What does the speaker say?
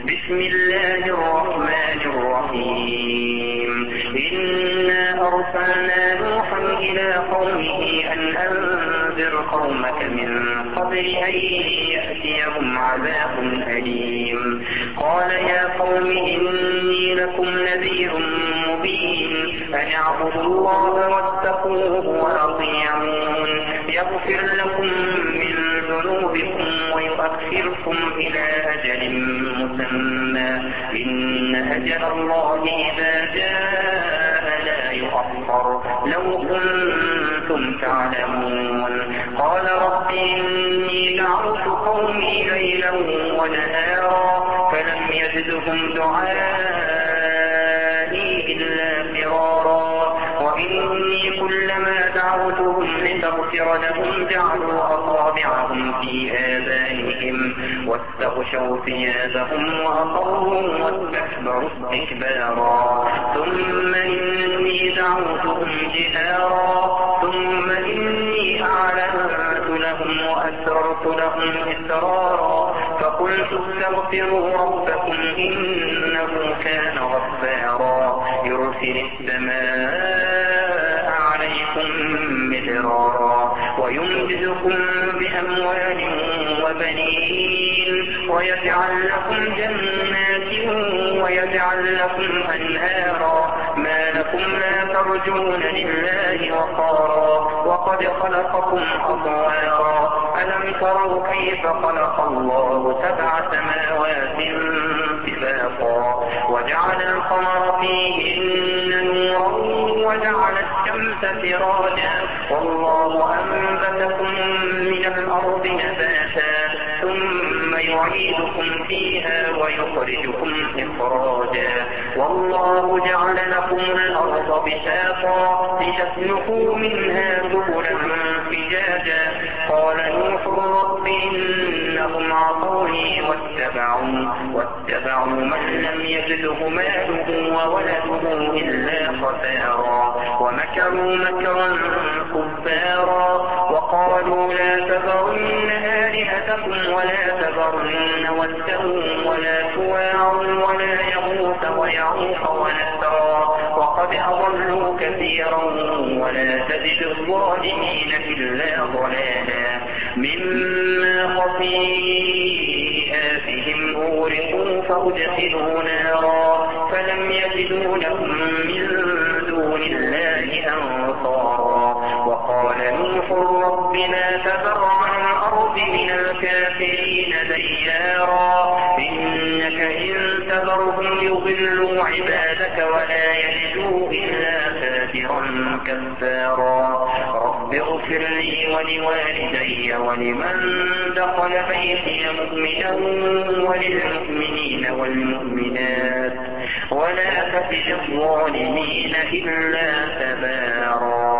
بسم الله الرحمن الرحيم إنا أرسلنا نوحا إلى قومه أن أنذر قومك من قبل أن يأتيهم عذاب أليم قال يا قوم إني لكم نذير مبين أن اعبدوا الله واتقوه وأطيعون يغفر لكم من ذنوبكم ويؤخركم إلى أجل مسمى إن أجل الله إذا جاء لا يؤخر لو كنتم تعلمون قال رب إني دعوت قومي ليلا ونهارا فلم يزدهم دعائي إلا فرارا وإني كلما دعوتهم لتغفر لهم جعلوا أصابعهم في آذانهم واستغشوا ثيابهم وأصروا واستكبروا استكبارا ثم إني دعوتهم جهارا ثم إني أعلنت لهم وأسررت لهم إسرارا فقلت استغفروا ربكم إنه كان غفارا يرسل السماء عليكم مدرارا ويمددكم بأموال وبنين ويجعل لكم جنات ويجعل لكم أنهارا ما لكم لا ترجون لله وقارا وقد خلقكم أطوارا ألم تروا كيف خلق الله 7 سماوات طباقا وجعل القمر فيهن نورا وجعل الشمس سراجا والله أنبتكم من الأرض نباتا ثم يعيدكم فيها ويخرجكم إخراجا والله جعل لكم الأرض بساطا لتسلكوا منها سبلا فجاجا قال نوح رب إنهم عصوني واتبعوا من لم يزده ماله وولده إلا خسارا ومكروا مكرا كبارا وقالوا لا تذرن آلهتكم ولا تذرن ودا ولا سواع ولا يغوث ويعوق ونسرا وقد أضلوا كثيرا ولا تزد الظالمين إلا ضلالا مما خطيئاتهم أغرقوا فأدخلوا نارا فلم يجدوا لهم من دون الله أنصارا وقال نوح رب لا تذر على الأرض من الكافرين ديارا إنك إن تذرهم يضلوا عبادك ولا يجدوا إلا فاجرا كفارا رب اغفر لي ولوالدي ولمن دخل بيتي مؤمنا وللمؤمنين والمؤمنات ولا تزد الظالمين إلا تبارا.